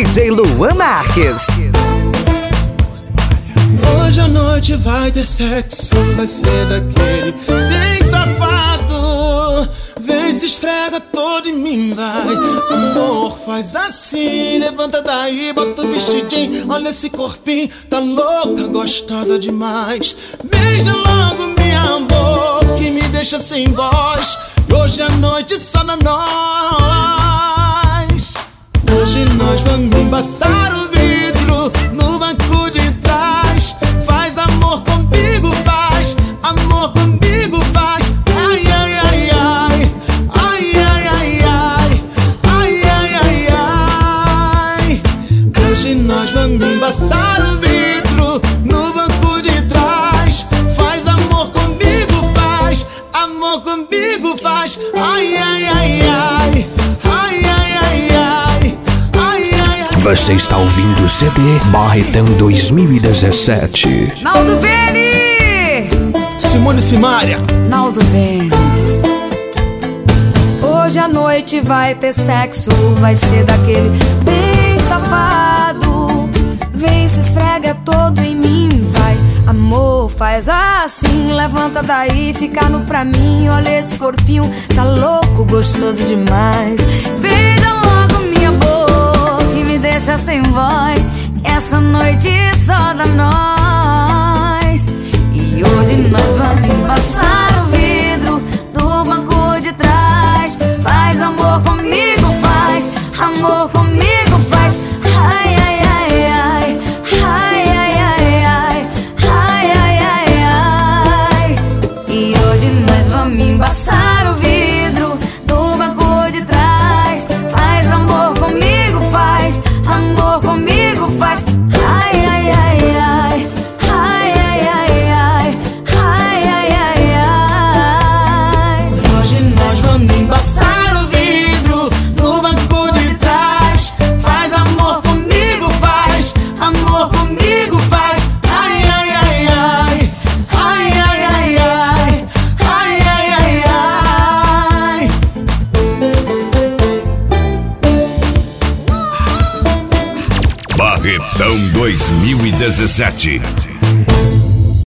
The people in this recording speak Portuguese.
DJ Luan Marques. Hoje à noite vai ter sexo, vai ser daquele bem safado. Vem, se esfrega todo em mim, vai. Amor, faz assim, levanta daí, bota o vestidinho. Olha esse corpinho, tá louca, gostosa demais. Beija logo minha boca que me deixa sem voz. Hoje à noite só na nós. Hoje nós vamos embaçar o vidro no banco de trás. Faz amor comigo, faz amor comigo, faz. Ai, ai, ai, ai. Ai, ai, ai, ai. Ai, ai, ai, ai. Hoje nós vamos embaçar o vidro no banco de trás. Faz amor comigo, faz amor comigo, faz. Ai, ai, ai, ai. Ai, ai, ai, ai. Você está ouvindo o CD Barretão 2017. Naldo Beni! Simone Simaria. Naldo Beni. Hoje à noite vai ter sexo, vai ser daquele bem safado. Vem, se esfrega todo em mim, vai. Amor, faz assim, levanta daí, fica no pra mim. Olha esse corpinho, tá louco, gostoso demais. Beija logo minha boca e me deixa sem voz. Essa noite só dá nós. E hoje nós vamos embaçar o vidro do banco de trás. Faz amor comigo, faz amor comigo, faz. Ai, ai, ai, ai. Ai, ai, ai, ai. Ai, ai, ai, ai. E hoje nós vamos embaçar o vidro do banco de trás. Faz amor comigo, faz amor comigo, faz. Ai, ai, ai, ai. Ai, ai, ai, ai. Ai, ai, ai, ai. Hoje nós vamos embaçar o vidro no banco de trás. Faz amor comigo, faz amor comigo, faz. Ai, ai, ai, ai. Ai, ai, ai, ai. Ai, ai, ai, ai. Barretão 2017.